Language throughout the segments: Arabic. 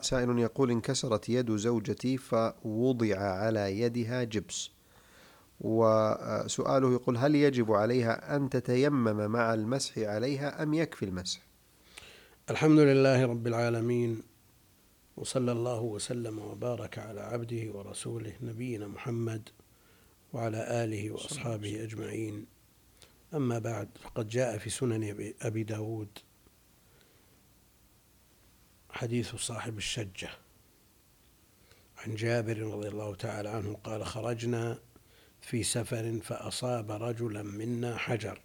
سائل يقول: انكسرت يد زوجتي فوضع على يدها جبس، وسؤاله يقول: هل يجب عليها أن تتيمم مع المسح عليها أم يكفي المسح؟ الحمد لله رب العالمين، وصلى الله وسلم وبارك على عبده ورسوله نبينا محمد وعلى آله وأصحابه أجمعين. أما بعد، فقد جاء في سنن أبي داود حديث صاحب الشجة عن جابر رضي الله تعالى عنه قال: خرجنا في سفر فأصاب رجلا منا حجر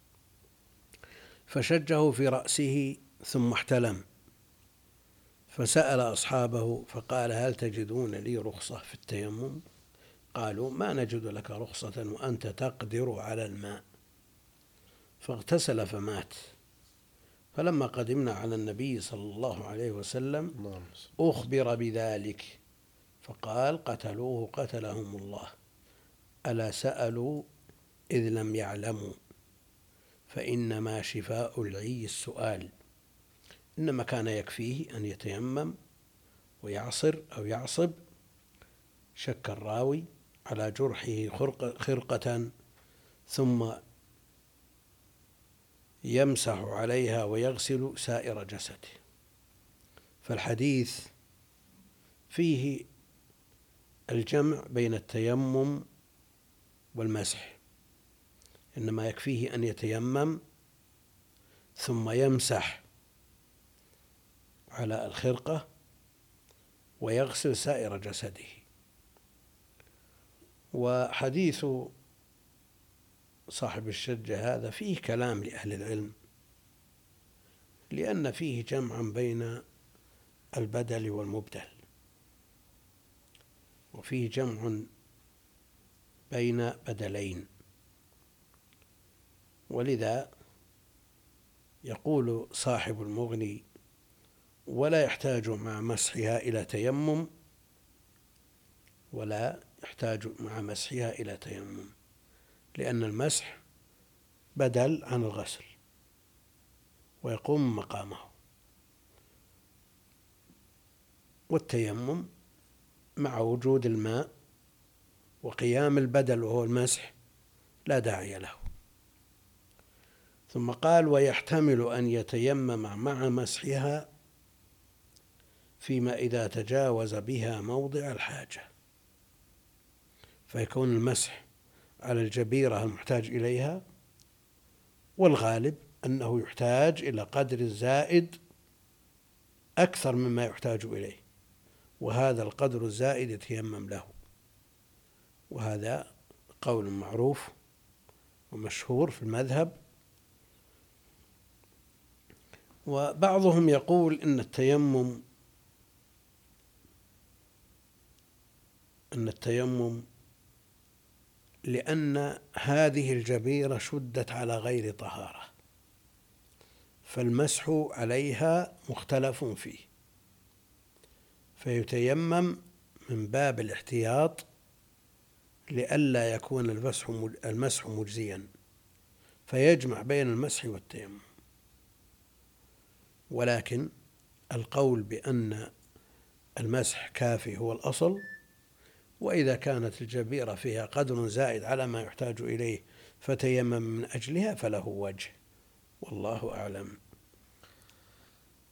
فشجه في رأسه ثم احتلم، فسأل أصحابه فقال: هل تجدون لي رخصة في التيمم؟ قالوا: ما نجد لك رخصة وأنت تقدر على الماء. فاغتسل فمات. فلما قدمنا على النبي صلى الله عليه وسلم أخبر بذلك فقال: قتلوه قتلهم الله، ألا سألوا إذ لم يعلموا، فإنما شفاء العي السؤال. إنما كان يكفيه أن يتيمم ويعصر أو يعصب، شك الراوي، على جرحه خرقة ثم يمسح عليها ويغسل سائر جسده. فالحديث فيه الجمع بين التيمم والمسح، إنما يكفيه أن يتيمم ثم يمسح على الخرقة ويغسل سائر جسده. وحديث صاحب الشجة هذا فيه كلام لأهل العلم، لأن فيه جمعا بين البدل والمبدل، وفيه جمع بين بدلين، ولذا يقول صاحب المغني: ولا يحتاج مع مسحها إلى تيمم، ولا يحتاج مع مسحها إلى تيمم، لأن المسح بدل عن الغسل ويقوم مقامه، والتيمم مع وجود الماء وقيام البدل وهو المسح لا داعي له. ثم قال: ويحتمل أن يتيمم مع مسحها فيما إذا تجاوز بها موضع الحاجة، فيكون المسح على الجبيرة المحتاج إليها، والغالب أنه يحتاج إلى قدر الزائد أكثر مما يحتاج إليه، وهذا القدر الزائد يتيمم له. وهذا قول معروف ومشهور في المذهب. وبعضهم يقول إن التيمم لأن هذه الجبيرة شدت على غير طهارة، فالمسح عليها مختلف فيه، فيتيمم من باب الاحتياط لئلا يكون المسح مجزيا، فيجمع بين المسح والتيمم. ولكن القول بأن المسح كافي هو الأصل، وإذا كانت الجبيرة فيها قدر زائد على ما يحتاج إليه فتيمم من أجلها فله وجه، والله أعلم.